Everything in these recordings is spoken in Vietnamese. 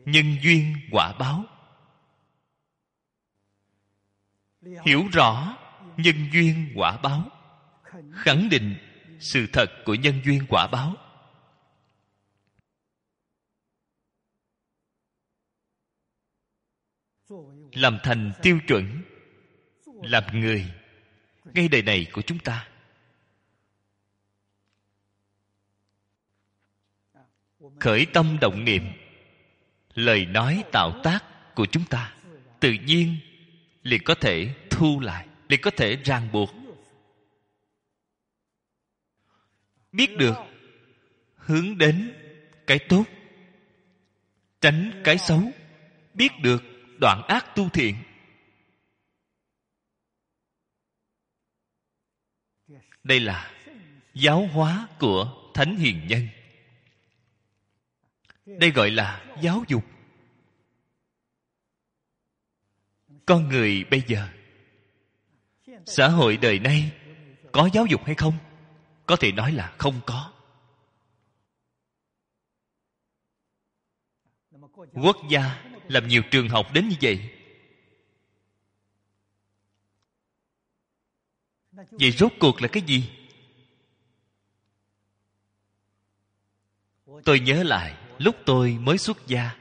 nhân duyên quả báo. Hiểu rõ nhân duyên quả báo, khẳng định sự thật của nhân duyên quả báo. Làm thành tiêu chuẩn làm người ngay đời này của chúng ta. Khởi tâm động niệm, lời nói tạo tác của chúng ta tự nhiên liền có thể thu lại, liền có thể ràng buộc. Biết được hướng đến cái tốt, tránh cái xấu. Biết được đoạn ác tu thiện. Đây là giáo hóa của thánh hiền nhân. Đây gọi là giáo dục. Con người bây giờ, xã hội đời nay có giáo dục hay không? Có thể nói là không có. Quốc gia làm nhiều trường học đến như vậy. Vậy rốt cuộc là cái gì? Tôi nhớ lại lúc tôi mới xuất gia,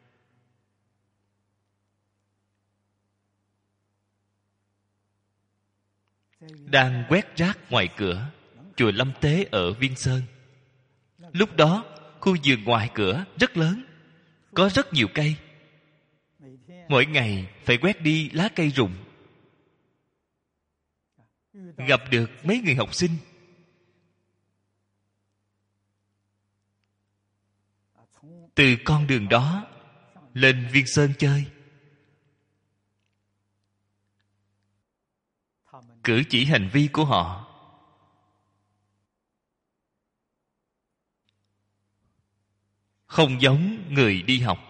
đang quét rác ngoài cửa chùa Lâm Tế ở Viên Sơn. Lúc đó khu vườn ngoài cửa rất lớn, có rất nhiều cây. Mỗi ngày phải quét đi lá cây rụng. Gặp được mấy người học sinh, từ con đường đó lên Viên Sơn chơi. Cử chỉ hành vi của họ không giống người đi học.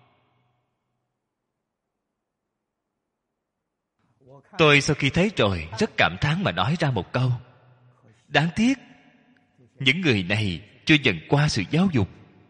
Tôi sau khi thấy rồi rất cảm thán mà nói ra một câu: đáng tiếc những người này chưa nhận qua sự giáo dục.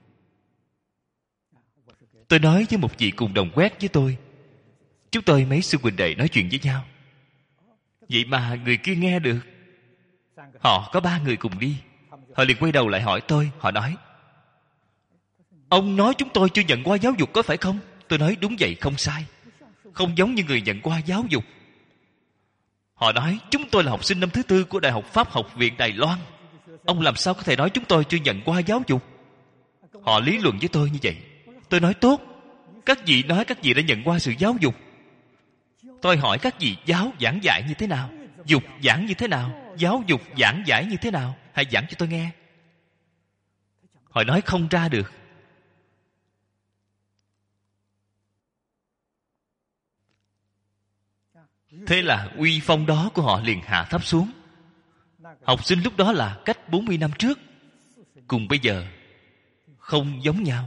Tôi nói với một vị cùng đồng quét với tôi, chúng tôi mấy sư huynh đệ nói chuyện với nhau. Vậy mà người kia nghe được. Họ có 3 người cùng đi. Họ liền quay đầu lại hỏi tôi. Họ nói: ông nói chúng tôi chưa nhận qua giáo dục có phải không? Tôi nói đúng vậy, không sai. Không giống như người nhận qua giáo dục. Họ nói chúng tôi là học sinh năm thứ 4 của Đại học Pháp Học viện Đài Loan. Ông làm sao có thể nói chúng tôi chưa nhận qua giáo dục? Họ lý luận với tôi như vậy. Tôi nói tốt, các vị nói các vị đã nhận qua sự giáo dục. Tôi hỏi các vị giáo giảng dạy như thế nào? Dục giảng như thế nào? Giáo dục giảng giải như thế nào? Hãy giảng cho tôi nghe. Họ nói không ra được. Thế là uy phong đó của họ liền hạ thấp xuống. Học sinh lúc đó là cách 40 năm trước, cùng bây giờ không giống nhau.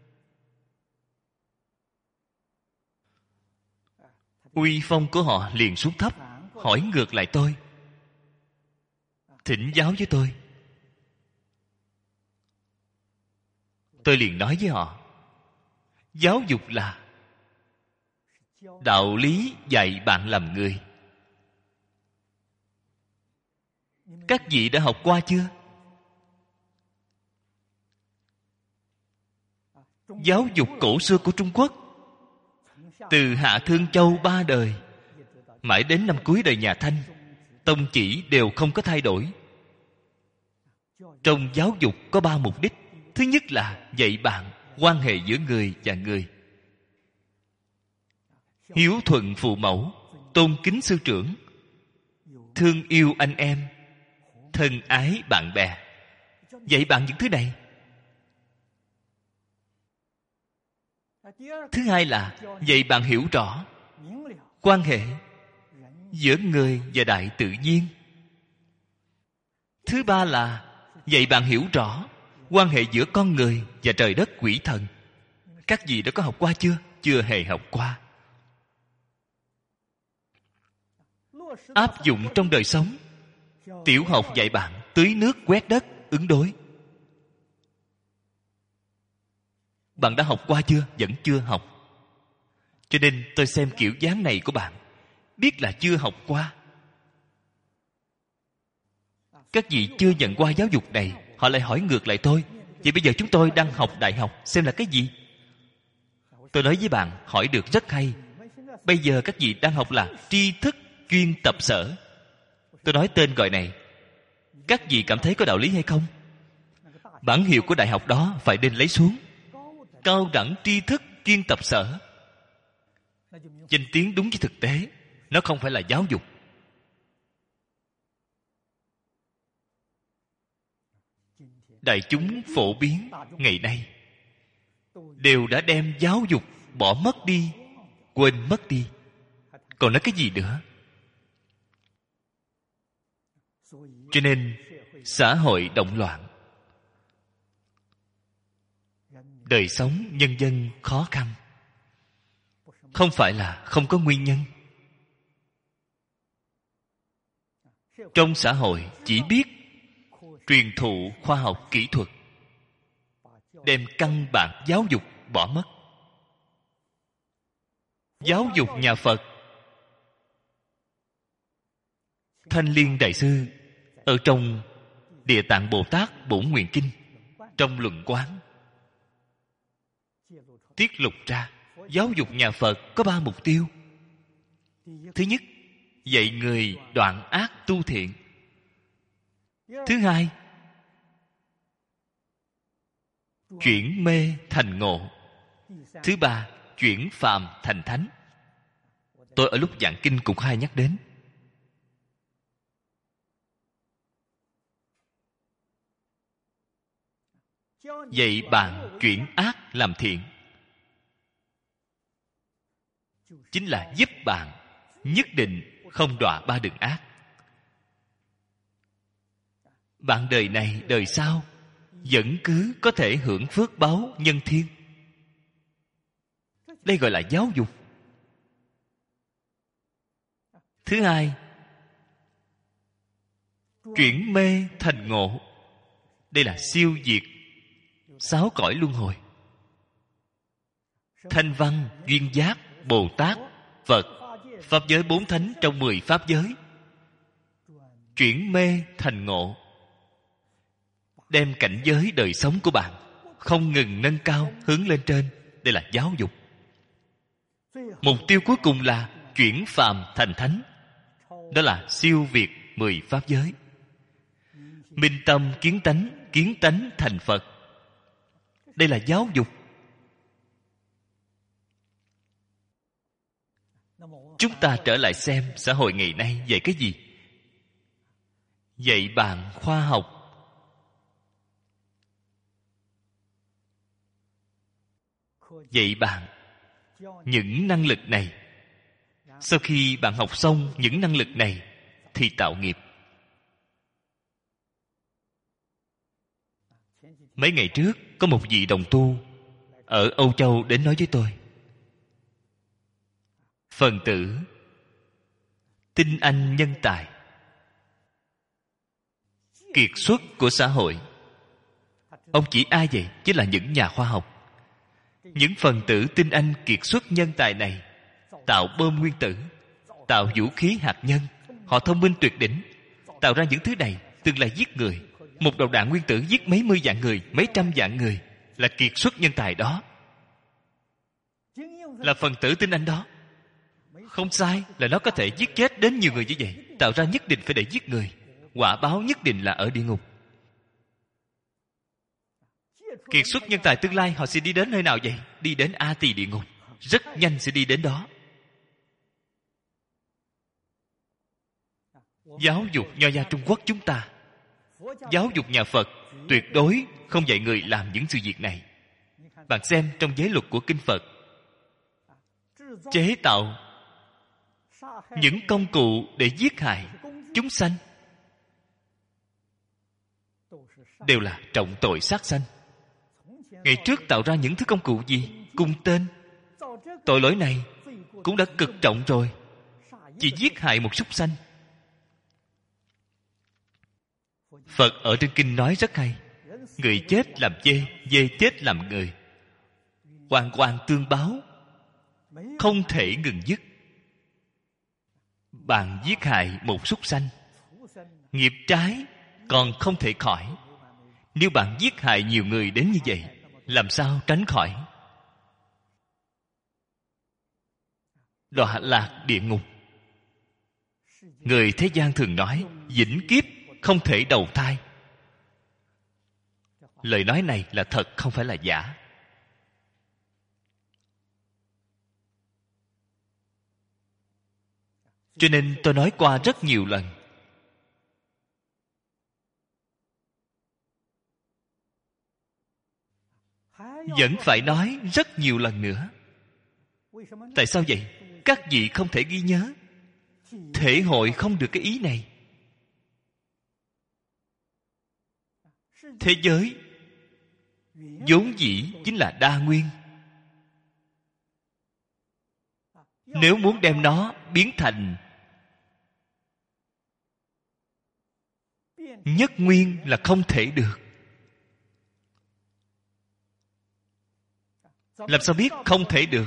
Uy phong của họ liền xuống thấp. Hỏi ngược lại tôi, thỉnh giáo với tôi. Tôi liền nói với họ, giáo dục là đạo lý dạy bạn làm người. Các vị đã học qua chưa? Giáo dục cổ xưa của Trung Quốc, từ Hạ Thương Châu 3 đời mãi đến năm cuối đời nhà Thanh, tông chỉ đều không có thay đổi. Trong giáo dục có 3 mục đích. Thứ nhất là dạy bạn quan hệ giữa người và người, hiếu thuận phụ mẫu, tôn kính sư trưởng, thương yêu anh em, thân ái bạn bè. Dạy bạn những thứ này. Thứ hai là dạy bạn hiểu rõ quan hệ giữa người và đại tự nhiên. Thứ ba là dạy bạn hiểu rõ quan hệ giữa con người và trời đất quỷ thần. Các vị đã có học qua chưa? Chưa hề học qua. Áp dụng trong đời sống. Tiểu học dạy bạn tưới nước quét đất ứng đối. Bạn đã học qua chưa? Vẫn chưa học. Cho nên tôi xem kiểu dáng này của bạn, biết là chưa học qua. Các vị chưa nhận qua giáo dục này, họ lại hỏi ngược lại tôi, vậy bây giờ chúng tôi đang học đại học, xem là cái gì? Tôi nói với bạn, hỏi được rất hay. Bây giờ các vị đang học là tri thức chuyên tập sở. Tôi nói tên gọi này, các vị cảm thấy có đạo lý hay không? Bản hiệu của đại học đó phải nên lấy xuống. Cao đẳng tri thức chuyên tập sở. Danh tiếng đúng với thực tế. Nó không phải là giáo dục. Đại chúng phổ biến ngày nay đều đã đem giáo dục bỏ mất đi, quên mất đi. Còn nói cái gì nữa? Cho nên xã hội động loạn, đời sống nhân dân khó khăn. Không phải là không có nguyên nhân. Trong xã hội chỉ biết truyền thụ khoa học kỹ thuật, đem căn bản giáo dục bỏ mất. Giáo dục nhà Phật, Thanh Liên Đại Sư ở trong Địa Tạng Bồ Tát Bổn Nguyện Kinh, trong luận quán tiết lục ra giáo dục nhà Phật có 3 mục tiêu. Thứ nhất, dạy người đoạn ác tu thiện. Thứ hai, chuyển mê thành ngộ. Thứ ba, chuyển phàm thành thánh. Tôi ở lúc giảng kinh cũng hay nhắc đến. Dạy bạn chuyển ác làm thiện, chính là giúp bạn nhất định không đọa 3 đường ác. Bạn đời này đời sau vẫn cứ có thể hưởng phước báu nhân thiên. Đây gọi là giáo dục. Thứ hai, chuyển mê thành ngộ. Đây là siêu diệt 6 cõi luân hồi. Thanh văn, duyên giác, Bồ Tát, Phật, Pháp giới 4 thánh trong 10 Pháp giới. Chuyển mê thành ngộ, đem cảnh giới đời sống của bạn không ngừng nâng cao, hướng lên trên. Đây là giáo dục. Mục tiêu cuối cùng là chuyển phàm thành thánh. Đó là siêu việt 10 Pháp giới. Minh tâm kiến tánh thành Phật. Đây là giáo dục. Chúng ta trở lại xem xã hội ngày nay dạy cái gì? Dạy bạn khoa học. Dạy bạn những năng lực này. Sau khi bạn học xong những năng lực này thì tạo nghiệp. Mấy ngày trước có một vị đồng tu ở Âu Châu đến nói với tôi, phần tử tinh anh nhân tài, kiệt xuất của xã hội. Ông chỉ ai vậy? Chính là những nhà khoa học. Những phần tử tinh anh kiệt xuất nhân tài này tạo bom nguyên tử, tạo vũ khí hạt nhân. Họ thông minh tuyệt đỉnh, tạo ra những thứ này tương lai giết người. Một đầu đạn nguyên tử giết mấy mươi vạn người, mấy trăm vạn người. Là kiệt xuất nhân tài đó, là phần tử tinh anh đó. Không sai là nó có thể giết chết đến nhiều người như vậy. Tạo ra nhất định phải để giết người. Quả báo nhất định là ở địa ngục. Kiệt xuất nhân tài tương lai họ sẽ đi đến nơi nào vậy? Đi đến A Tỳ địa ngục. Rất nhanh sẽ đi đến đó. Giáo dục nho gia Trung Quốc chúng ta, giáo dục nhà Phật tuyệt đối không dạy người làm những sự việc này. Bạn xem trong giới luật của kinh Phật, chế tạo những công cụ để giết hại chúng sanh đều là trọng tội sát sanh. Ngày trước tạo ra những thứ công cụ gì? Cung tên. Tội lỗi này cũng đã cực trọng rồi. Chỉ giết hại một súc sanh. Phật ở trên kinh nói rất hay. Người chết làm dê, dê chết làm người. hoàn hoàn tương báo, không thể ngừng dứt. Bạn giết hại một súc sanh, nghiệp trái còn không thể khỏi. Nếu bạn giết hại nhiều người đến như vậy, làm sao tránh khỏi? Đọa lạc địa ngục. Người thế gian thường nói vĩnh kiếp không thể đầu thai. Lời nói này là thật, không phải là giả. Cho nên tôi nói qua rất nhiều lần. Vẫn phải nói rất nhiều lần nữa. Tại sao vậy? Các vị không thể ghi nhớ, thể hội không được cái ý này. Thế giới vốn dĩ chính là đa nguyên. Nếu muốn đem nó biến thành nhất nguyên là không thể được. Làm sao biết không thể được?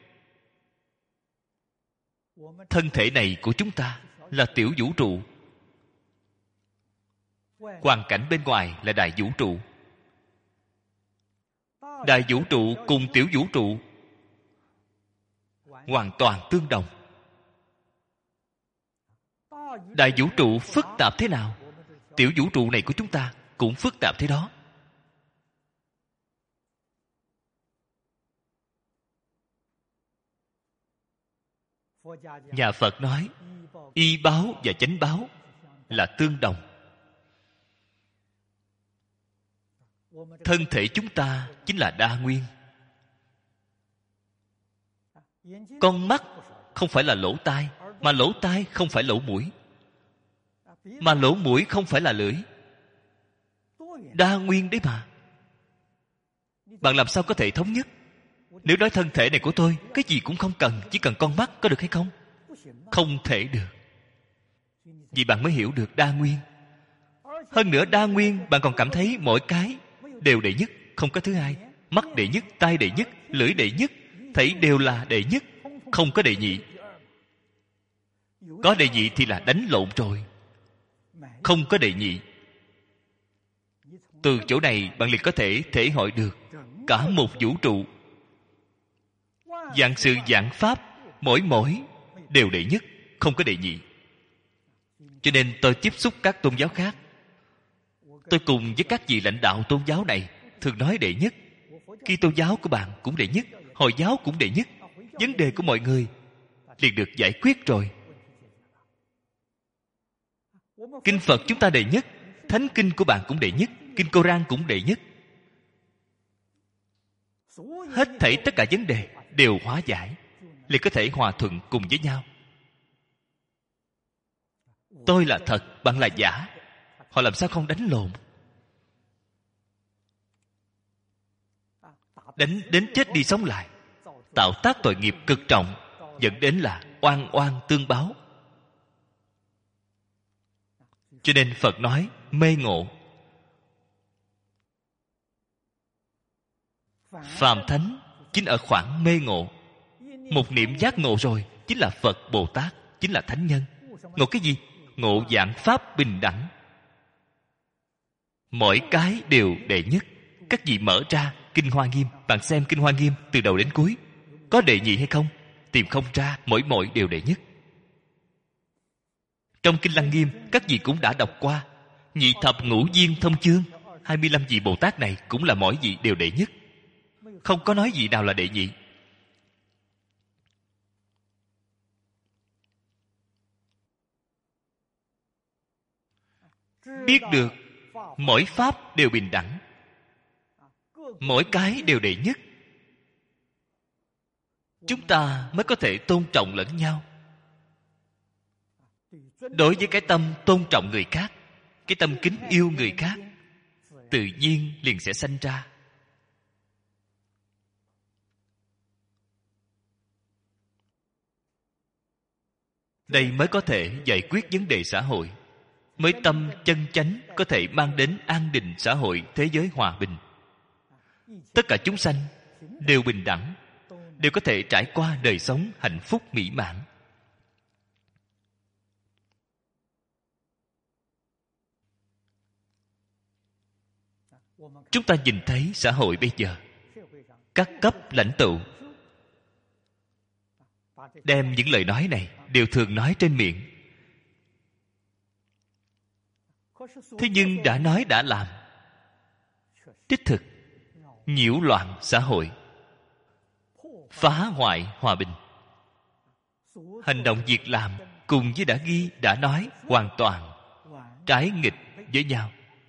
Thân thể này của chúng ta là tiểu vũ trụ, hoàn cảnh bên ngoài là đại vũ trụ. Đại vũ trụ cùng tiểu vũ trụ hoàn toàn tương đồng. Đại vũ trụ phức tạp thế nào, tiểu vũ trụ này của chúng ta cũng phức tạp thế đó. Nhà Phật nói y báo và chánh báo là tương đồng. Thân thể chúng ta chính là đa nguyên. Con mắt không phải là lỗ tai, mà lỗ tai không phải lỗ mũi, mà lỗ mũi không phải là lưỡi. Đa nguyên đấy mà. Bạn làm sao có thể thống nhất? Nếu nói thân thể này của tôi cái gì cũng không cần, chỉ cần con mắt, có được hay không? Không thể được. Vì bạn mới hiểu được đa nguyên. Hơn nữa đa nguyên, bạn còn cảm thấy mỗi cái đều đệ nhất, không có thứ hai. Mắt đệ nhất, tai đệ nhất, lưỡi đệ nhất, thấy đều là đệ nhất, không có đệ nhị. Có đệ nhị thì là đánh lộn rồi. Không có đệ nhị. Từ chỗ này bạn liền có thể thể hội được cả một vũ trụ. Vạn sự vạn pháp, mỗi đều đệ nhất, không có đệ nhị. Cho nên tôi tiếp xúc các tôn giáo khác, tôi cùng với các vị lãnh đạo tôn giáo này thường nói đệ nhất. Kitô giáo của bạn cũng đệ nhất, Hồi giáo cũng đệ nhất. Vấn đề của mọi người liền được giải quyết rồi. Kinh Phật chúng ta đệ nhất, Thánh kinh của bạn cũng đệ nhất, Kinh Cô-rang cũng đệ nhất. Hết thảy tất cả vấn đề đều hóa giải, liền có thể hòa thuận cùng với nhau. Tôi là thật, bạn là giả. Họ làm sao không đánh lộn? Đánh đến chết đi sống lại, tạo tác tội nghiệp cực trọng, dẫn đến là oan oan tương báo. Cho nên Phật nói mê ngộ. Phàm thánh chính ở khoảng mê ngộ. Một niệm giác ngộ rồi chính là Phật Bồ Tát, chính là thánh nhân. Ngộ cái gì? Ngộ vạn pháp bình đẳng. Mỗi cái đều đệ nhất. Các vị mở ra Kinh Hoa Nghiêm, bạn xem Kinh Hoa Nghiêm từ đầu đến cuối, có đệ nhị hay không? Tìm không ra, mỗi đều đệ nhất. Trong Kinh Lăng Nghiêm, các vị cũng đã đọc qua Nhị thập ngũ viên thông chương. 25 vị Bồ Tát này cũng là mỗi vị đều đệ nhất, không có nói vị nào là đệ nhị. Biết được mỗi pháp đều bình đẳng, mỗi cái đều đệ nhất, chúng ta mới có thể tôn trọng lẫn nhau. Đối với cái tâm tôn trọng người khác, cái tâm kính yêu người khác, tự nhiên liền sẽ sanh ra. Đây mới có thể giải quyết vấn đề xã hội, mới tâm chân chánh có thể mang đến an định xã hội, thế giới hòa bình. Tất cả chúng sanh đều bình đẳng, đều có thể trải qua đời sống hạnh phúc mỹ mãn. Chúng ta nhìn thấy xã hội bây giờ, các cấp lãnh tụ đem những lời nói này đều thường nói trên miệng. Thế nhưng đã nói đã làm, đích thực nhiễu loạn xã hội, phá hoại hòa bình. Hành động việc làm cùng với đã ghi đã nói hoàn toàn trái nghịch với nhau.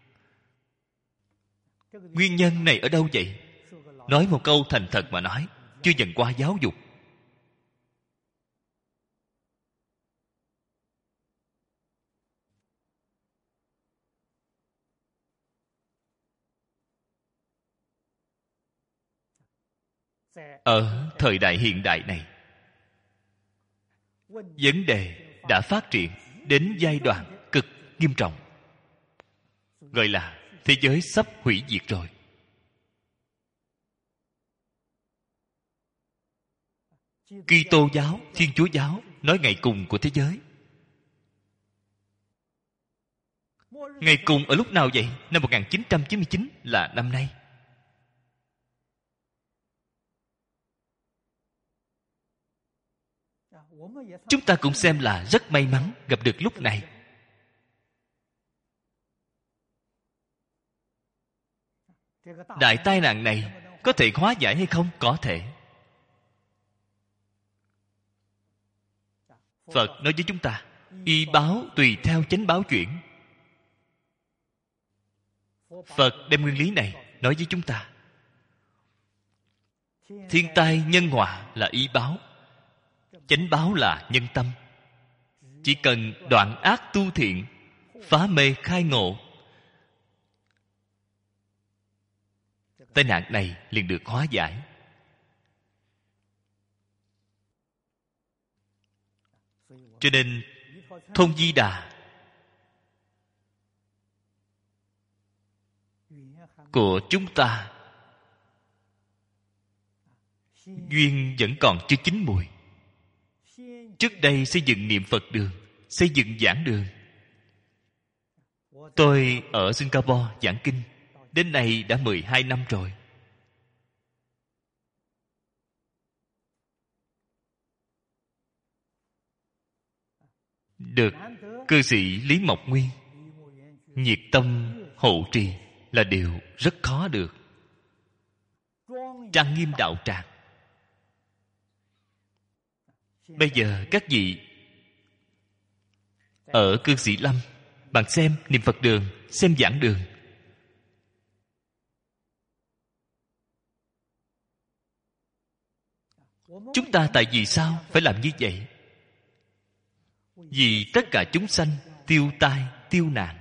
Nguyên nhân này ở đâu vậy? Nói một câu thành thật mà nói, chưa nhận qua giáo dục. Ở thời đại hiện đại này, vấn đề đã phát triển đến giai đoạn cực nghiêm trọng, gọi là thế giới sắp hủy diệt rồi. Kitô giáo, Thiên Chúa giáo nói ngày cùng của thế giới. Ngày cùng ở lúc nào vậy? Năm 1999 là năm nay. Chúng ta cũng xem là rất may mắn gặp được lúc này. Đại tai nạn này có thể hóa giải hay không? Có thể. Phật nói với chúng ta, y báo tùy theo chánh báo chuyển. Phật đem nguyên lý này nói với chúng ta. Thiên tai nhân họa là y báo, chánh báo là nhân tâm. Chỉ cần đoạn ác tu thiện, phá mê khai ngộ, tai nạn này liền được hóa giải. Cho nên Thôn Di Đà của chúng ta duyên vẫn còn chưa chín mùi. Trước đây xây dựng niệm Phật đường, xây dựng giảng đường. Tôi ở Singapore giảng kinh, đến nay đã 12 năm rồi. Được cư sĩ Lý Mộc Nguyên nhiệt tâm hộ trì là điều rất khó được. Trang nghiêm đạo tràng. Bây giờ các vị ở Cư Sĩ Lâm, bạn xem niệm Phật đường, xem giảng đường, chúng ta tại vì sao phải làm như vậy? Vì tất cả chúng sanh tiêu tai tiêu nạn.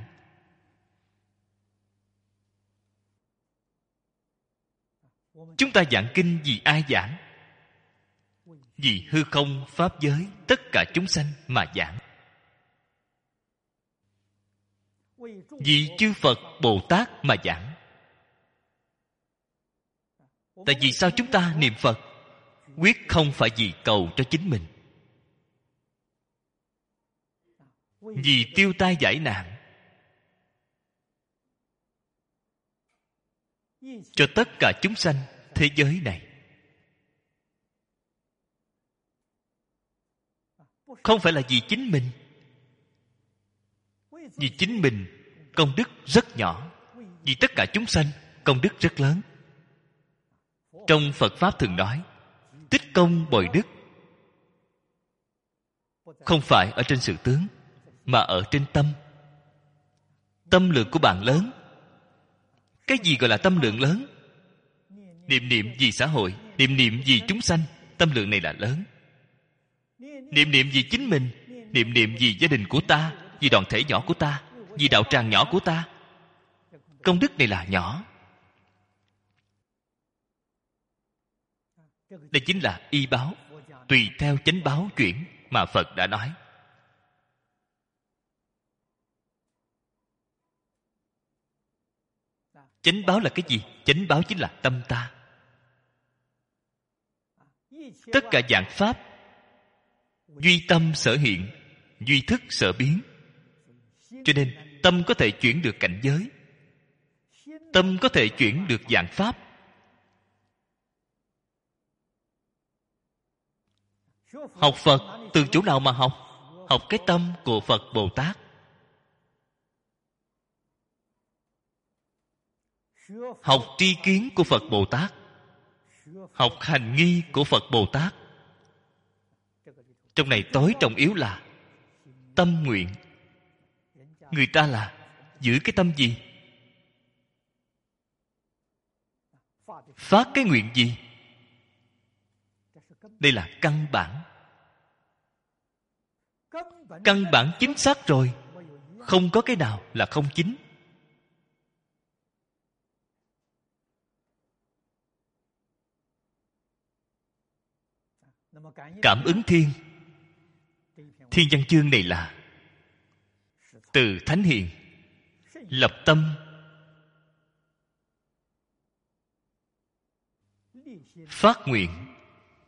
Chúng ta giảng kinh vì ai giảng? Vì hư không pháp giới tất cả chúng sanh mà giảng. Vì chư Phật Bồ Tát mà giảng. Tại vì sao chúng ta niệm Phật? Quyết không phải vì cầu cho chính mình, vì tiêu tai giải nạn cho tất cả chúng sanh thế giới này. Không phải là vì chính mình. Vì chính mình công đức rất nhỏ, vì tất cả chúng sanh công đức rất lớn. Trong Phật Pháp thường nói tích công bồi đức, không phải ở trên sự tướng, mà ở trên tâm. Tâm lượng của bạn lớn. Cái gì gọi là tâm lượng lớn? Niệm niệm vì xã hội, niệm niệm vì chúng sanh, tâm lượng này là lớn. Niệm niệm vì chính mình, niệm niệm vì gia đình của ta, vì đoàn thể nhỏ của ta, vì đạo tràng nhỏ của ta, công đức này là nhỏ. Đây chính là y báo, tùy theo chánh báo chuyển mà Phật đã nói. Chánh báo là cái gì? Chánh báo chính là tâm ta. tất cả vạn pháp duy tâm sở hiện, duy thức sở biến. Cho nên tâm có thể chuyển được cảnh giới, tâm có thể chuyển được vạn pháp. Học Phật từ chỗ nào mà học? Học cái tâm của Phật Bồ Tát. Học tri kiến của Phật Bồ Tát, học hành nghi của Phật Bồ Tát. Trong này tối trọng yếu là tâm nguyện. Người ta là giữ cái tâm gì? Phát cái nguyện gì? Đây là căn bản. Căn bản chính xác rồi, không có cái nào là không chính. Cảm ứng thiên. Thiên văn chương này là từ Thánh Hiền lập tâm, phát nguyện,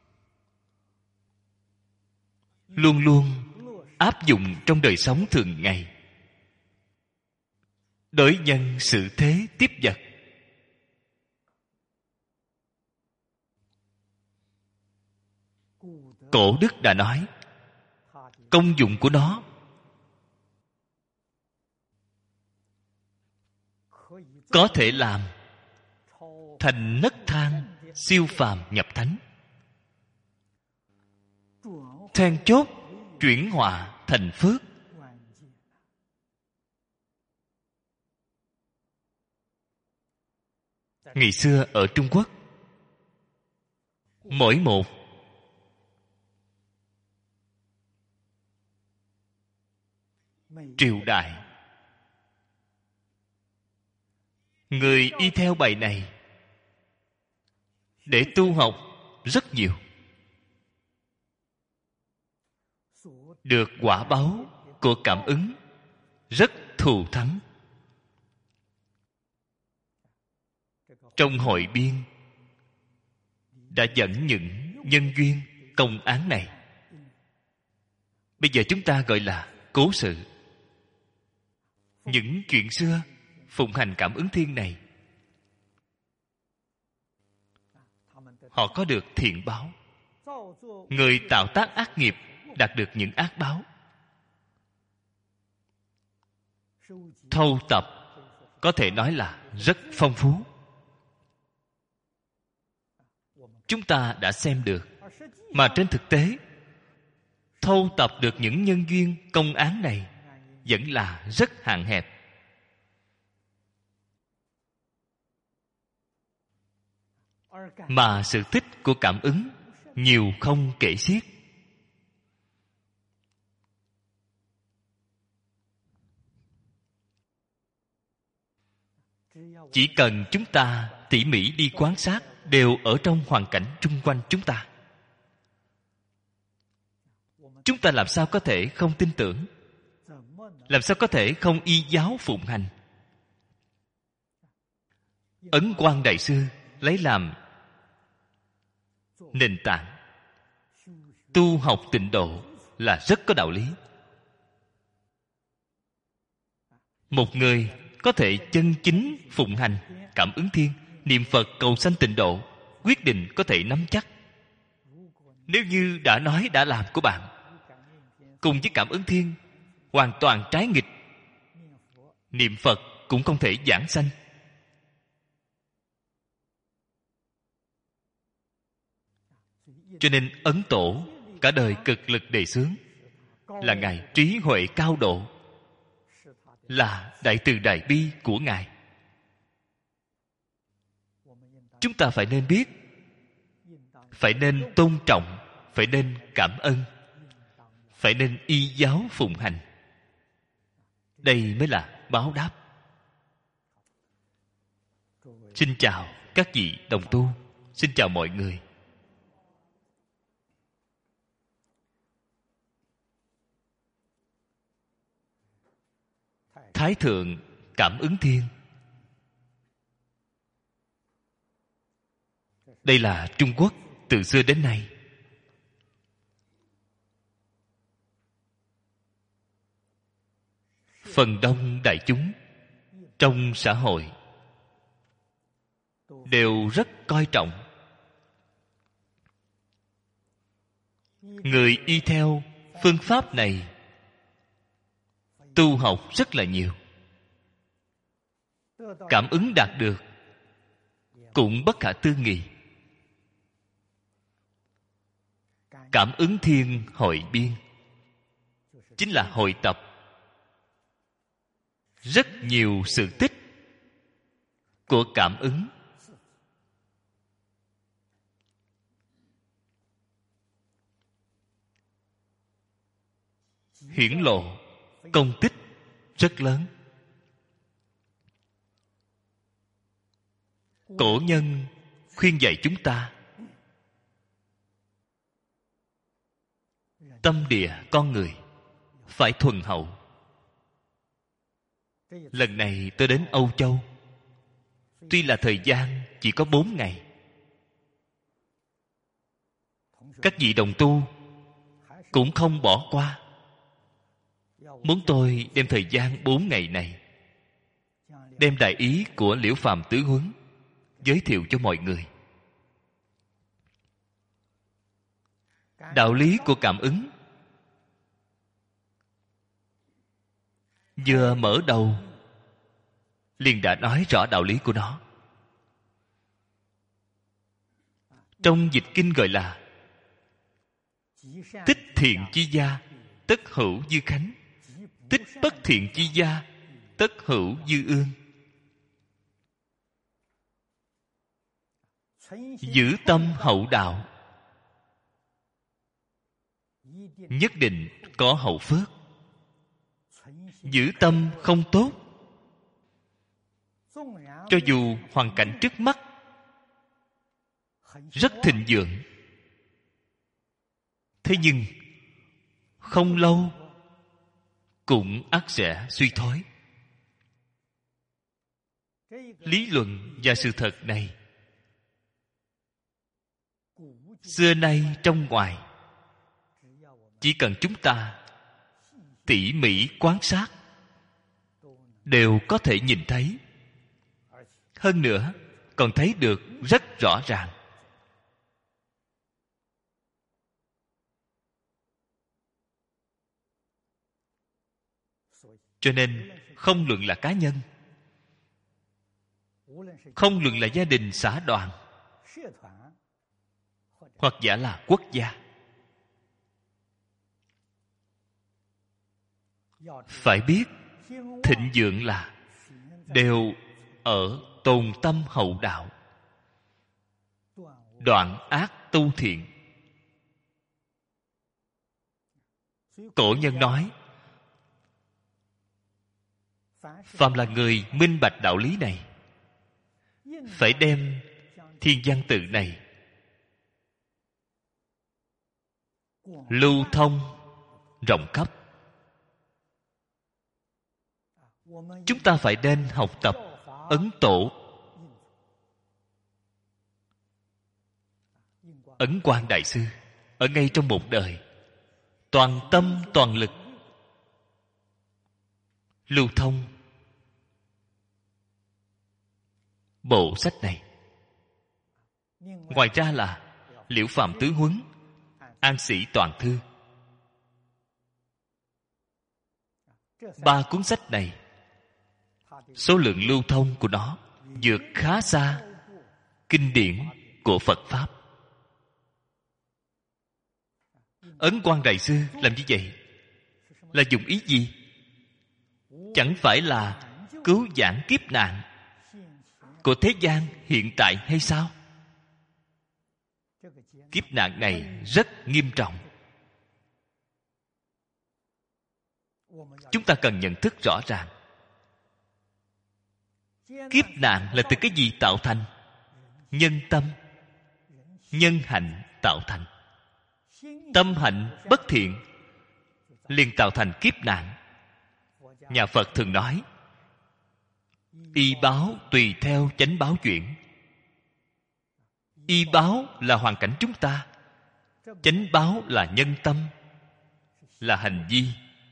luôn luôn áp dụng trong đời sống thường ngày, đối nhân xử thế tiếp vật. Cổ đức đã nói công dụng của nó có thể làm thành nấc thang siêu phàm nhập thánh. Then chốt chuyển họa thành phước. Ngày xưa ở Trung Quốc, mỗi một triều đại, người y theo bài này để tu học rất nhiều, được quả báo của cảm ứng rất thù thắng. Trong hội biên đã dẫn những nhân duyên công án này. Bây giờ chúng ta gọi là cố sự. Những chuyện xưa phụng hành cảm ứng thiên này, họ có được thiện báo. Người tạo tác ác nghiệp đạt được những ác báo. Thâu tập có thể nói là rất phong phú. Chúng ta đã xem được. Mà trên thực tế, thâu tập được những nhân duyên công án này vẫn là rất hạn hẹp. Mà sự tích của cảm ứng nhiều không kể xiết. Chỉ cần chúng ta tỉ mỉ đi quan sát, đều ở trong hoàn cảnh chung quanh chúng ta. Chúng ta làm sao có thể không tin tưởng? Làm sao có thể không y giáo phụng hành? Ấn Quang Đại Sư lấy làm nền tảng tu học tịnh độ là rất có đạo lý. Một người có thể chân chính phụng hành cảm ứng thiên, niệm Phật cầu sanh tịnh độ, quyết định có thể nắm chắc. Nếu như đã nói đã làm của bạn cùng với cảm ứng thiên hoàn toàn trái nghịch, niệm Phật cũng không thể giảng sanh. Cho nên Ấn Tổ cả đời cực lực đề xướng là Ngài trí huệ cao độ, là đại từ đại bi của Ngài. Chúng ta phải nên biết, phải nên tôn trọng, phải nên cảm ơn, phải nên y giáo phụng hành. Đây mới là báo đáp. Xin chào các vị đồng tu, xin chào mọi người. Thái thượng cảm ứng thiên. Đây là Trung Quốc từ xưa đến nay. Phần đông đại chúng trong xã hội đều rất coi trọng. Người y theo phương pháp này tu học rất là nhiều. Cảm ứng đạt được cũng bất khả tư nghị. Cảm ứng thiên hội biên chính là hội tập rất nhiều sự tích của cảm ứng, hiển lộ công tích rất lớn. Cổ nhân khuyên dạy chúng ta tâm địa con người phải thuần hậu. Lần này tôi đến Âu Châu, tuy là thời gian chỉ có 4 ngày, các vị đồng tu cũng không bỏ qua, muốn tôi đem thời gian 4 ngày này đem đại ý của Liễu Phàm Tứ Huấn giới thiệu cho mọi người. Đạo lý của cảm ứng vừa mở đầu liền đã nói rõ đạo lý của nó. Trong dịch kinh gọi là tích thiện chi gia tất hữu dư khánh, tích bất thiện chi gia tất hữu dư ương. Giữ tâm hậu đạo nhất định có hậu phước. Giữ tâm không tốt, cho dù hoàn cảnh trước mắt rất thịnh vượng, thế nhưng không lâu cũng ắt sẽ suy thoái. Lý luận và sự thật này xưa nay trong ngoài, chỉ cần chúng ta tỉ mỉ quan sát đều có thể nhìn thấy. Hơn nữa còn thấy được rất rõ ràng. Cho nên không luận là cá nhân, không luận là gia đình xã đoàn, hoặc giả là quốc gia, phải biết thịnh vượng là đều ở tồn tâm hậu đạo, đoạn ác tu thiện. Cổ nhân nói, phàm là người minh bạch đạo lý này, phải đem thiên văn tự này lưu thông rộng khắp. Chúng ta phải nên học tập Ấn Tổ, Ấn Quang Đại Sư, ở ngay trong một đời, toàn tâm toàn lực lưu thông bộ sách này. Ngoài ra là Liễu Phàm Tứ Huấn, An Sĩ Toàn Thư. 3 cuốn sách này, số lượng lưu thông của nó vượt khá xa kinh điển của Phật Pháp. Ấn Quang Đại Sư làm như vậy là dùng ý gì? Chẳng phải là cứu vãn kiếp nạn của thế gian hiện tại hay sao? Kiếp nạn này rất nghiêm trọng. Chúng ta cần nhận thức rõ ràng. Kiếp nạn là từ cái gì tạo thành? Nhân tâm, nhân hạnh tạo thành. Tâm hạnh bất thiện liền tạo thành kiếp nạn. Nhà Phật thường nói, y báo tùy theo chánh báo chuyển. Y báo là hoàn cảnh chúng ta, chánh báo là nhân tâm, là hành vi.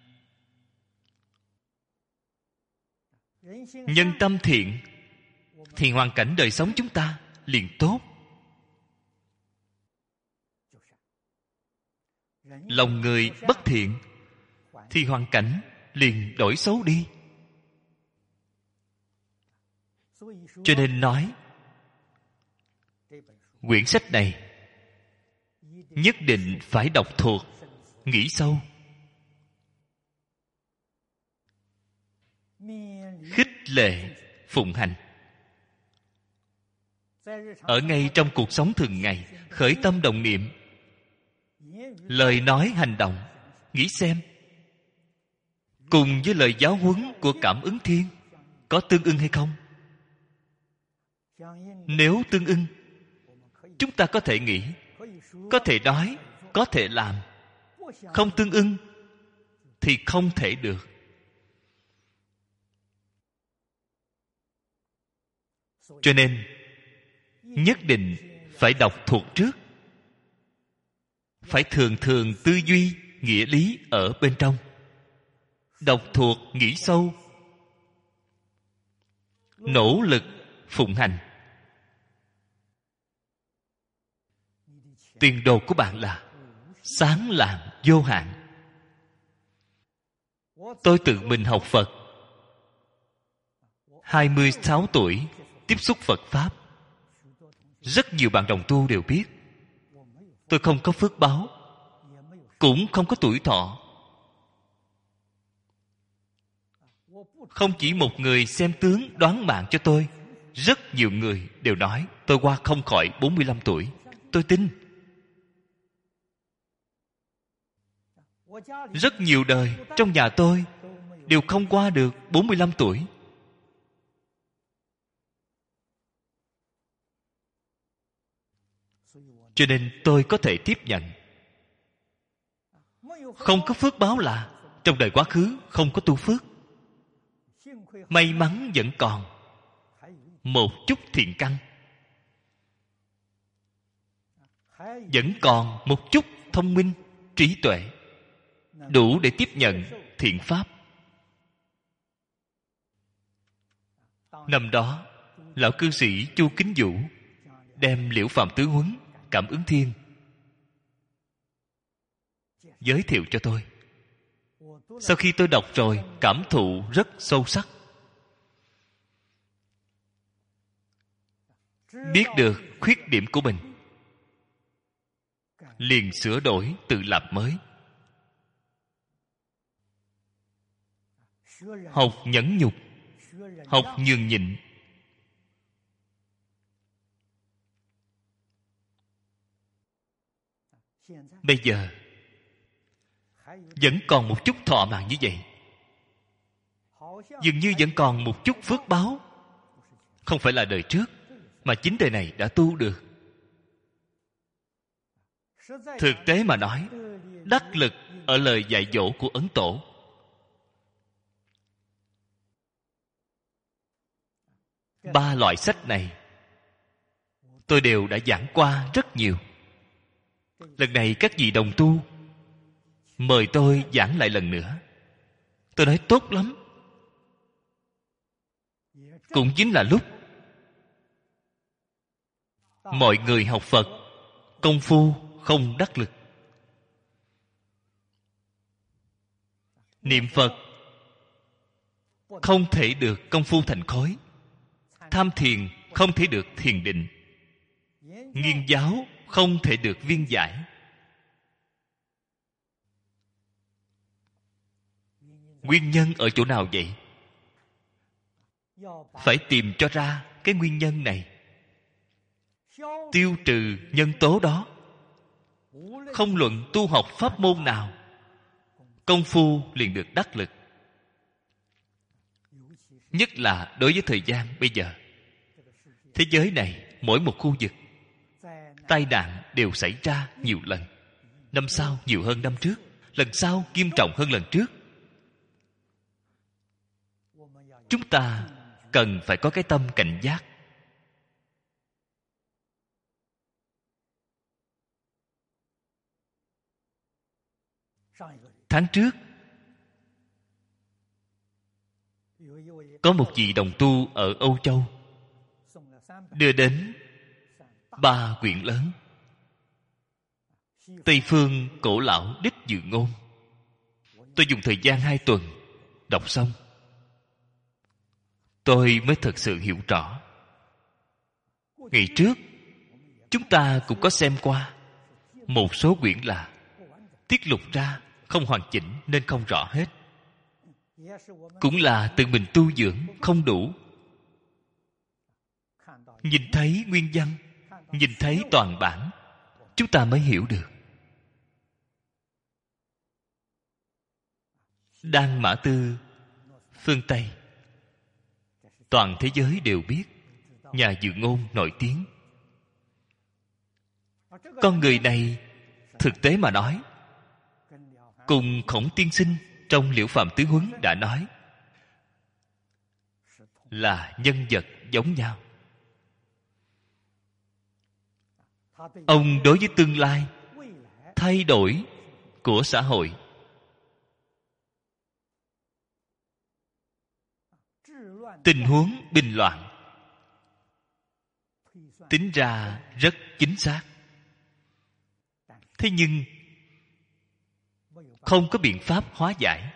Nhân tâm thiện thì hoàn cảnh đời sống chúng ta liền tốt. Lòng người bất thiện thì hoàn cảnh liền đổi xấu đi. Cho nên nói quyển sách này nhất định phải đọc thuộc, nghĩ sâu, khích lệ phụng hành. Ở ngay trong cuộc sống thường ngày, khởi tâm động niệm, lời nói hành động, nghĩ xem cùng với lời giáo huấn của Cảm Ứng Thiên có tương ưng hay không. Nếu tương ưng, chúng ta có thể nghĩ, có thể nói, có thể làm. Không tương ưng thì không thể được. Cho nên nhất định phải đọc thuộc trước, phải thường thường tư duy nghĩa lý ở bên trong, đọc thuộc nghĩ sâu, nỗ lực phụng hành. Tiền đồ của bạn là sáng lạng vô hạn. Tôi tự mình học Phật 26 tuổi tiếp xúc Phật Pháp. Rất nhiều bạn đồng tu đều biết tôi không có phước báo, cũng không có tuổi thọ. Không chỉ một người xem tướng đoán mạng cho tôi, rất nhiều người đều nói tôi qua không khỏi 45 tuổi. Tôi tin. Rất nhiều đời trong nhà tôi đều không qua được 45 tuổi. Cho nên tôi có thể tiếp nhận. Không có phước báo là trong đời quá khứ không có tu phước. May mắn vẫn còn một chút thiện căn, vẫn còn một chút thông minh, trí tuệ, đủ để tiếp nhận thiện pháp. Năm đó lão cư sĩ Chu Kính Vũ đem Liễu Phạm Tứ Huấn Cảm Ứng Thiên giới thiệu cho tôi. Sau khi tôi đọc rồi, cảm thụ rất sâu sắc, biết được khuyết điểm của mình, liền sửa đổi tự làm mới. Học nhẫn nhục, học nhường nhịn. Bây giờ vẫn còn một chút thọ mạng như vậy, dường như vẫn còn một chút phước báo. Không phải là đời trước, mà chính đời này đã tu được. Thực tế mà nói, đắc lực ở lời dạy dỗ của Ấn Tổ. Ba loại sách này tôi đều đã giảng qua rất nhiều. Lần này các vị đồng tu mời tôi giảng lại lần nữa. Tôi nói tốt lắm. Cũng chính là lúc mọi người học Phật công phu không đắc lực. Niệm Phật không thể được công phu thành khối. Tham thiền không thể được thiền định. Nghiên giáo không thể được viên giải. Nguyên nhân ở chỗ nào vậy? Phải tìm cho ra cái nguyên nhân này, tiêu trừ nhân tố đó. Không luận tu học pháp môn nào, công phu liền được đắc lực. Nhất là đối với thời gian bây giờ. Thế giới này, mỗi một khu vực tai nạn đều xảy ra nhiều lần. Năm sau nhiều hơn năm trước, lần sau nghiêm trọng hơn lần trước. Chúng ta cần phải có cái tâm cảnh giác. Tháng trước có một vị đồng tu ở Âu Châu đưa đến 3 quyển lớn Tây Phương Cổ Lão Đích Dự Ngôn. Tôi dùng thời gian 2 tuần đọc xong, tôi mới thật sự hiểu rõ. Ngày trước chúng ta cũng có xem qua, một số quyển là tiết lục ra không hoàn chỉnh nên không rõ hết, cũng là tự mình tu dưỡng không đủ. Nhìn thấy nguyên văn, nhìn thấy toàn bản, chúng ta mới hiểu được. Đan Mã Tư phương Tây, toàn thế giới đều biết, nhà dự ngôn nổi tiếng. Con người này thực tế mà nói, cùng Khổng tiên sinh trong Liễu Phàm Tứ Huấn đã nói, là nhân vật giống nhau. Ông đối với tương lai thay đổi của xã hội, tình huống bình loạn, tính ra rất chính xác. Thế nhưng không có biện pháp hóa giải.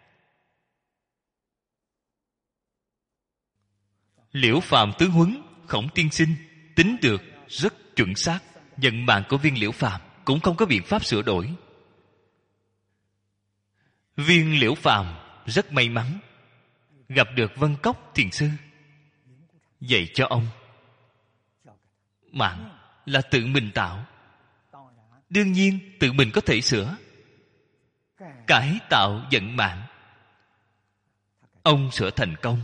Liễu Phàm Tứ Huấn, Khổng tiên sinh tính được rất chuẩn xác. Vận mạng của viên Liễu Phàm cũng không có biện pháp sửa đổi. Viên Liễu Phàm rất may mắn gặp được Vân Cốc thiền sư, dạy cho ông mạng là tự mình tạo. Đương nhiên tự mình có thể sửa, cải tạo vận mạng. Ông sửa thành công.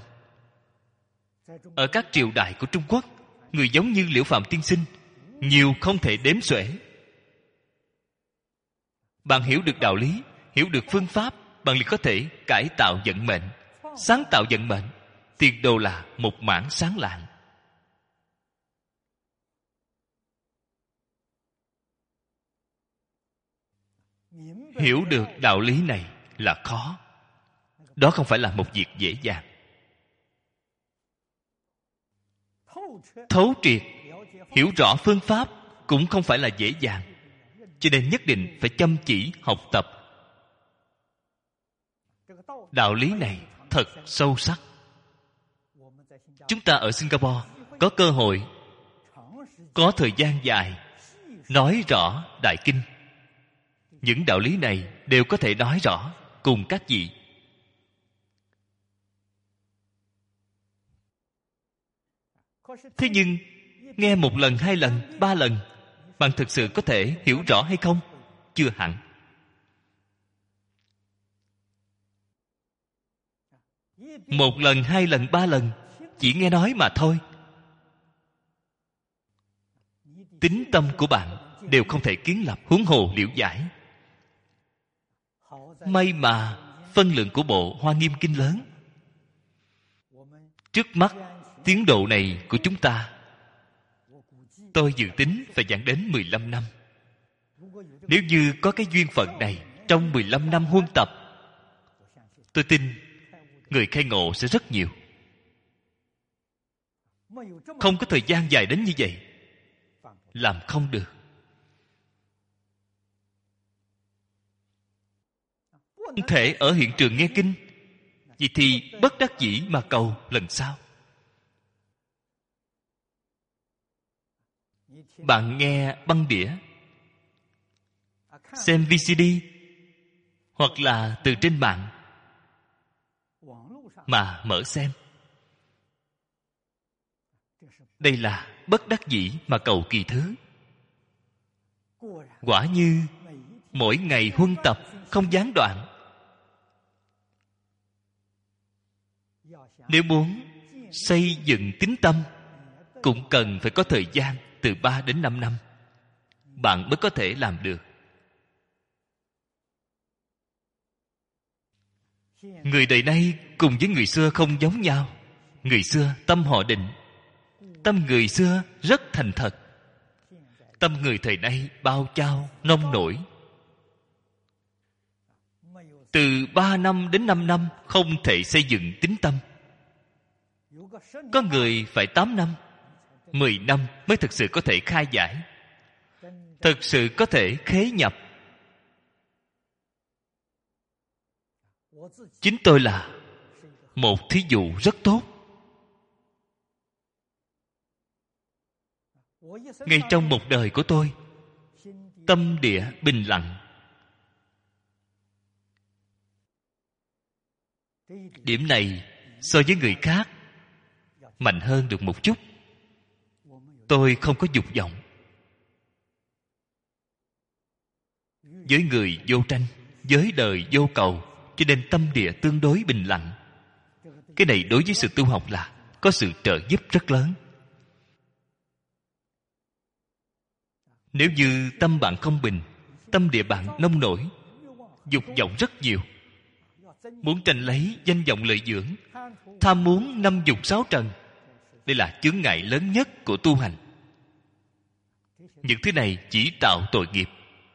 Ở các triều đại của Trung Quốc, người giống như Liễu Phàm tiên sinh nhiều không thể đếm xuể. Bạn hiểu được đạo lý, hiểu được phương pháp, bạn liền có thể cải tạo vận mệnh, sáng tạo vận mệnh. Tiền đồ là một mảng sáng lạng. Hiểu được đạo lý này là khó. Đó không phải là một việc dễ dàng. Thấu triệt hiểu rõ phương pháp cũng không phải là dễ dàng. Cho nên nhất định phải chăm chỉ học tập. Đạo lý này thật sâu sắc. Chúng ta ở Singapore có cơ hội, có thời gian dài nói rõ Đại Kinh. Những đạo lý này đều có thể nói rõ cùng các vị. Thế nhưng nghe 1 lần, 2 lần, 3 lần, bạn thực sự có thể hiểu rõ hay không? Chưa hẳn. Một lần, 2 lần, 3 lần chỉ nghe nói mà thôi, tín tâm của bạn đều không thể kiến lập, huống hồ liễu giải. May mà phân lượng của bộ Hoa Nghiêm Kinh lớn. Trước mắt tiến độ này của chúng ta, tôi dự tính phải giảng đến 15 năm. Nếu như có cái duyên phận này, trong 15 năm huân tập, tôi tin người khai ngộ sẽ rất nhiều. Không có thời gian dài đến như vậy, làm không được. Không thể ở hiện trường nghe kinh, vậy thì bất đắc dĩ mà cầu lần sau. Bạn nghe băng đĩa, xem VCD, hoặc là từ trên mạng mà mở xem. Đây là bất đắc dĩ mà cầu kỳ thứ. Quả như mỗi ngày huân tập không gián đoạn. Nếu muốn xây dựng tín tâm, cũng cần phải có thời gian từ 3 đến 5 năm, bạn mới có thể làm được. Người đời nay cùng với người xưa không giống nhau. Người xưa tâm họ định, tâm người xưa rất thành thật. Tâm người thời nay bao chao nông nổi. Từ 3 năm đến 5 năm không thể xây dựng tín tâm. Có người phải 8 năm, 10 năm mới thực sự có thể khai giải, thực sự có thể khế nhập. Chính tôi là một thí dụ rất tốt. Ngay trong một đời của tôi, tâm địa bình lặng. Điểm này so với người khác mạnh hơn được một chút. Tôi không có dục vọng. Với người vô tranh, với đời vô cầu, cho nên tâm địa tương đối bình lặng. Cái này đối với sự tu học là có sự trợ giúp rất lớn. Nếu như tâm bạn không bình, tâm địa bạn nông nổi, dục vọng rất nhiều, muốn tranh lấy danh vọng lợi dưỡng, tham muốn năm dục sáu trần, đây là chướng ngại lớn nhất của tu hành. Những thứ này chỉ tạo tội nghiệp.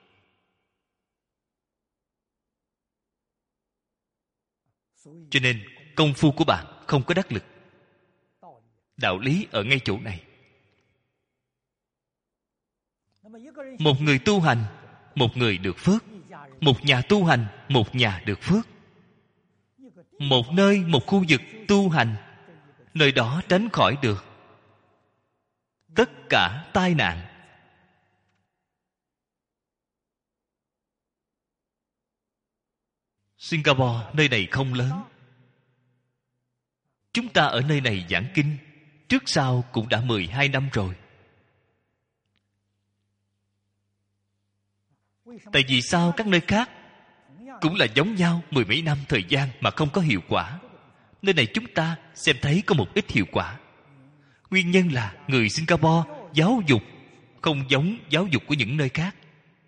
Cho nên công phu của bạn không có đắc lực. Đạo lý ở ngay chỗ này. Một người tu hành, một người được phước. Một nhà tu hành, một nhà được phước. Một nơi, một khu vực tu hành, nơi đó tránh khỏi được tất cả tai nạn. Singapore, nơi này không lớn. Chúng ta ở nơi này giảng kinh, trước sau cũng đã 12 năm rồi. Tại vì sao các nơi khác cũng là giống nhau 10 mấy năm thời gian mà không có hiệu quả? Nơi này chúng ta xem thấy có một ít hiệu quả. Nguyên nhân là người Singapore giáo dục không giống giáo dục của những nơi khác.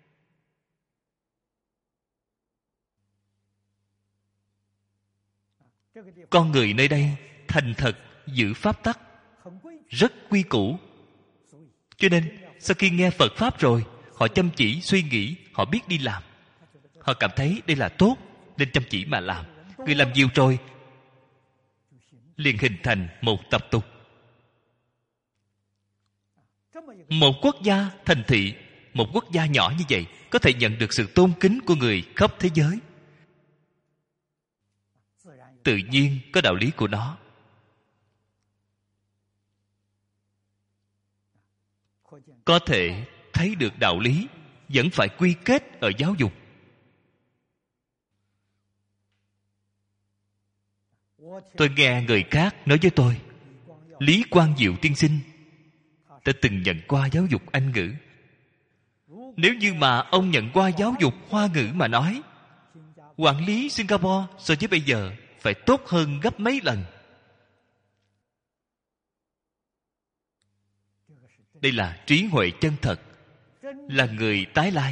Con người nơi đây thành thật giữ pháp tắc, rất quy củ. Cho nên sau khi nghe Phật Pháp rồi, họ chăm chỉ suy nghĩ, họ biết đi làm. Họ cảm thấy đây là tốt, nên chăm chỉ mà làm. Người làm nhiều rồi liền hình thành một tập tục. Một quốc gia thành thị, một quốc gia nhỏ như vậy có thể nhận được sự tôn kính của người khắp thế giới. Tự nhiên có đạo lý của nó. Có thể thấy được đạo lý, vẫn phải quy kết ở giáo dục. Tôi nghe người khác nói với tôi, Lý Quang Diệu tiên sinh đã từng nhận qua giáo dục Anh ngữ. Nếu như mà ông nhận qua giáo dục Hoa ngữ mà nói, quản lý Singapore so với bây giờ phải tốt hơn gấp mấy lần. Đây là trí huệ chân thật, là người tái lai.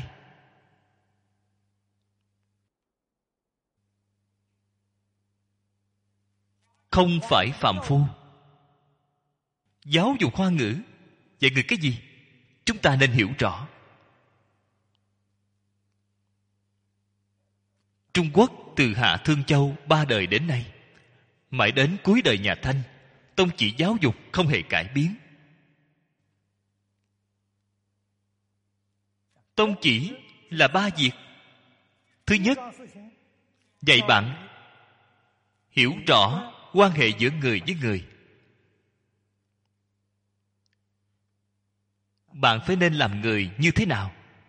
Không phải phàm phu. Giáo dục Hoa ngữ dạy người cái gì? Chúng ta nên hiểu rõ. Trung Quốc từ Hạ Thương Châu 3 đời đến nay, mãi đến cuối đời nhà Thanh, tông chỉ giáo dục không hề cải biến. Tông chỉ là 3 việc. Thứ nhất, dạy bạn hiểu rõ quan hệ giữa người với người. Bạn phải nên làm người như thế nào?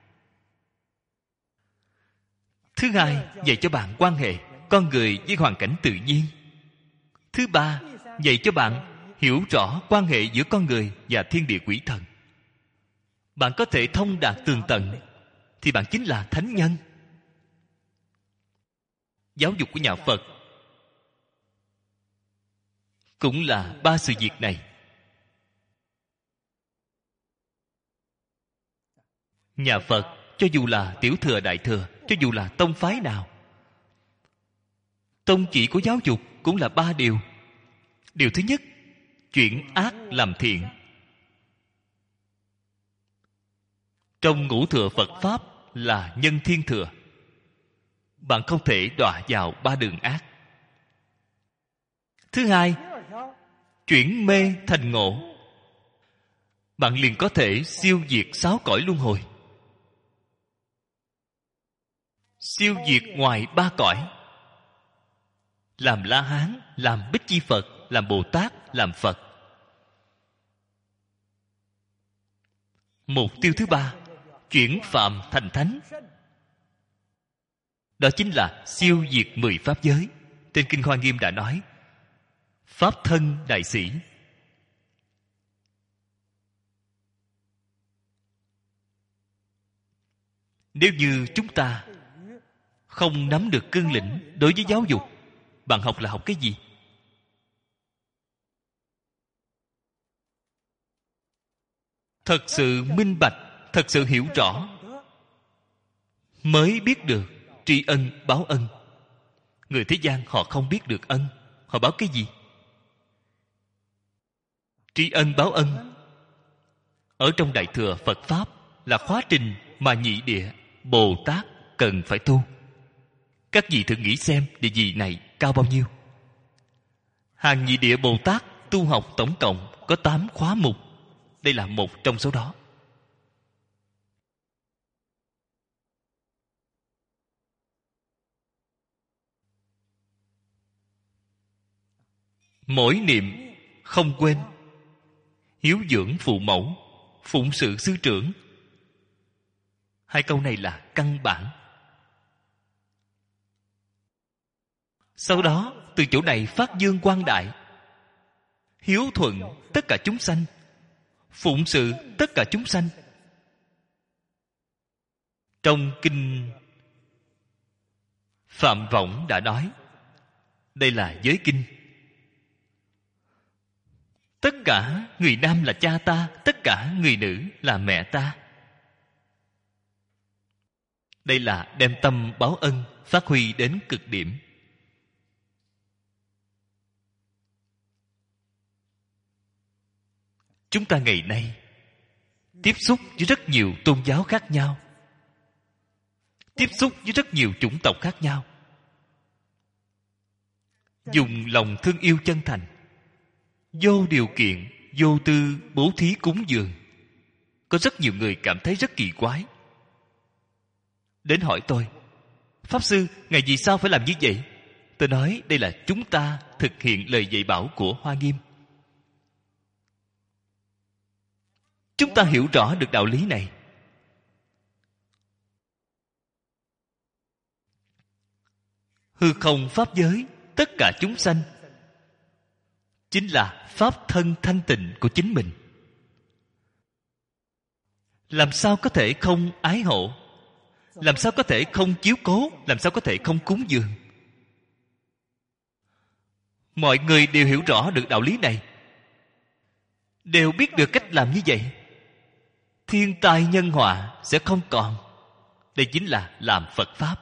Thứ hai, dạy cho bạn quan hệ con người với hoàn cảnh tự nhiên. Thứ ba, dạy cho bạn hiểu rõ quan hệ giữa con người và thiên địa quỷ thần. Bạn có thể thông đạt tường tận thì bạn chính là thánh nhân. Giáo dục của nhà Phật cũng là 3 sự việc này. Nhà Phật, cho dù là tiểu thừa đại thừa, cho dù là tông phái nào, tông chỉ của giáo dục cũng là 3 điều. Điều thứ nhất, chuyển ác làm thiện. Trong ngũ thừa Phật Pháp là nhân thiên thừa. bạn không thể đọa vào ba đường ác. Thứ hai, chuyển mê thành ngộ, bạn liền có thể siêu diệt 6 cõi luân hồi, siêu diệt ngoài 3 cõi, làm La Hán, làm Bích Chi Phật, làm Bồ Tát, làm Phật. Mục tiêu thứ ba, chuyển phạm thành thánh, đó chính là siêu diệt 10 pháp giới. Trên Kinh Hoa Nghiêm đã nói Pháp thân đại sĩ. Nếu như chúng ta không nắm được cương lĩnh đối với giáo dục, bạn học là học cái gì? Thật sự minh bạch, thật sự hiểu rõ, mới biết được tri ân báo ân. Người thế gian họ không biết được ân, họ báo cái gì? Tri ân báo ân ở trong Đại Thừa Phật Pháp là khóa trình mà nhị địa Bồ Tát cần phải tu. Các vị thử nghĩ xem địa vị này cao bao nhiêu. Hàng nhị địa Bồ Tát tu học tổng cộng có 8 khóa mục. Đây là một trong số đó. Mỗi niệm không quên, hiếu dưỡng phụ mẫu, phụng sự sư trưởng. 2 câu này là căn bản. Sau đó từ chỗ này phát dương quang đại, hiếu thuận tất cả chúng sanh, phụng sự tất cả chúng sanh. Trong Kinh Phạm Võng đã nói, đây là giới kinh. Tất cả người nam là cha ta, tất cả người nữ là mẹ ta. Đây là đem tâm báo ân phát huy đến cực điểm. Chúng ta ngày nay tiếp xúc với rất nhiều tôn giáo khác nhau, tiếp xúc với rất nhiều chủng tộc khác nhau, dùng lòng thương yêu chân thành, vô điều kiện, vô tư bố thí cúng dường. Có rất nhiều người cảm thấy rất kỳ quái, đến hỏi tôi: Pháp Sư, ngài vì sao phải làm như vậy? Tôi nói đây là chúng ta thực hiện lời dạy bảo của Hoa Nghiêm. Chúng ta hiểu rõ được đạo lý này. Hư không pháp giới, tất cả chúng sanh chính là pháp thân thanh tịnh của chính mình. Làm sao có thể không ái hộ? Làm sao có thể không chiếu cố? Làm sao có thể không cúng dường? Mọi người đều hiểu rõ được đạo lý này, đều biết được cách làm như vậy, thiên tai nhân họa sẽ không còn. Đây chính là làm Phật Pháp.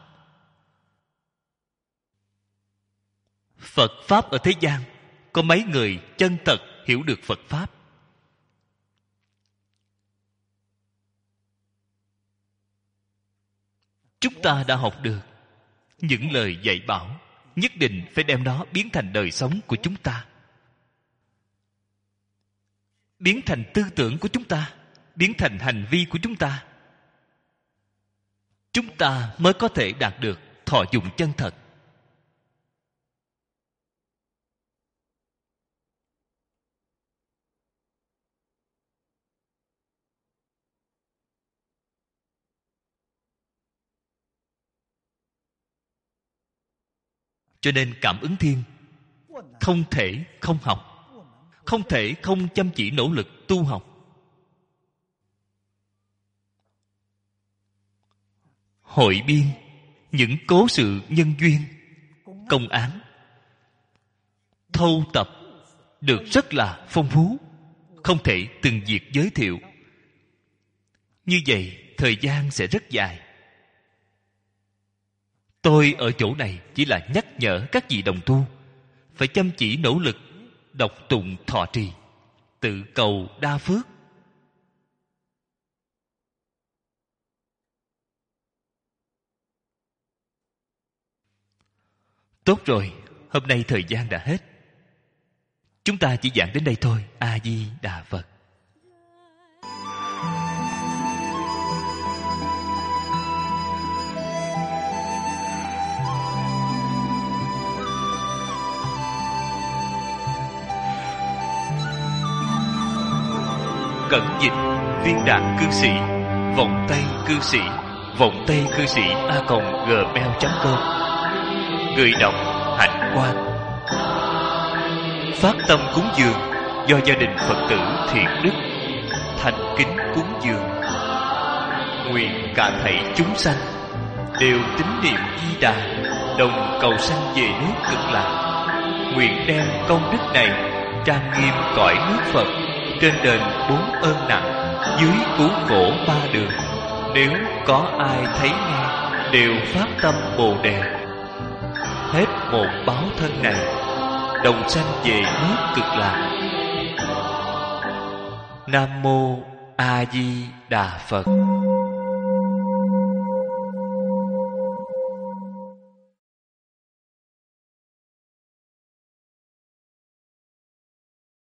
Phật Pháp ở thế gian, có mấy người chân thật hiểu được Phật Pháp? Chúng ta đã học được những lời dạy bảo, nhất định phải đem nó biến thành đời sống của chúng ta, biến thành tư tưởng của chúng ta, biến thành hành vi của chúng ta. Chúng ta mới có thể đạt được thọ dụng chân thật. Cho nên Cảm Ứng Thiên không thể không học, không thể không chăm chỉ nỗ lực tu học. Hội biên những cố sự nhân duyên, công án, thâu tập được rất là phong phú, không thể từng việc giới thiệu. Như vậy thời gian sẽ rất dài. Tôi ở chỗ này chỉ là nhắc nhở các vị đồng tu phải chăm chỉ nỗ lực đọc tụng thọ trì, tự cầu đa phước. Tốt rồi, hôm nay thời gian đã hết. Chúng ta chỉ giảng đến đây thôi. A Di Đà Phật. Cẩn dịch Viên Đạn Cư Sĩ, Vọng Tây Cư Sĩ, Vọng Tây Cư Sĩ @gmail.com. Người đọc Hạnh Quang. Phát tâm cúng dường do gia đình Phật tử Thiện Đức thành kính cúng dường. Nguyện cả thảy chúng sanh đều tín niệm Di Đà, đồng cầu sanh về nước Cực Lạc. Nguyện đem công đức này trang nghiêm cõi nước Phật, trên đền 4 ơn nặng, dưới cứu khổ 3 đường. Nếu có ai thấy nghe đều phát tâm Bồ Đề, hết một báo thân này, đồng sanh về nước Cực Lạc. Nam Mô A Di Đà Phật.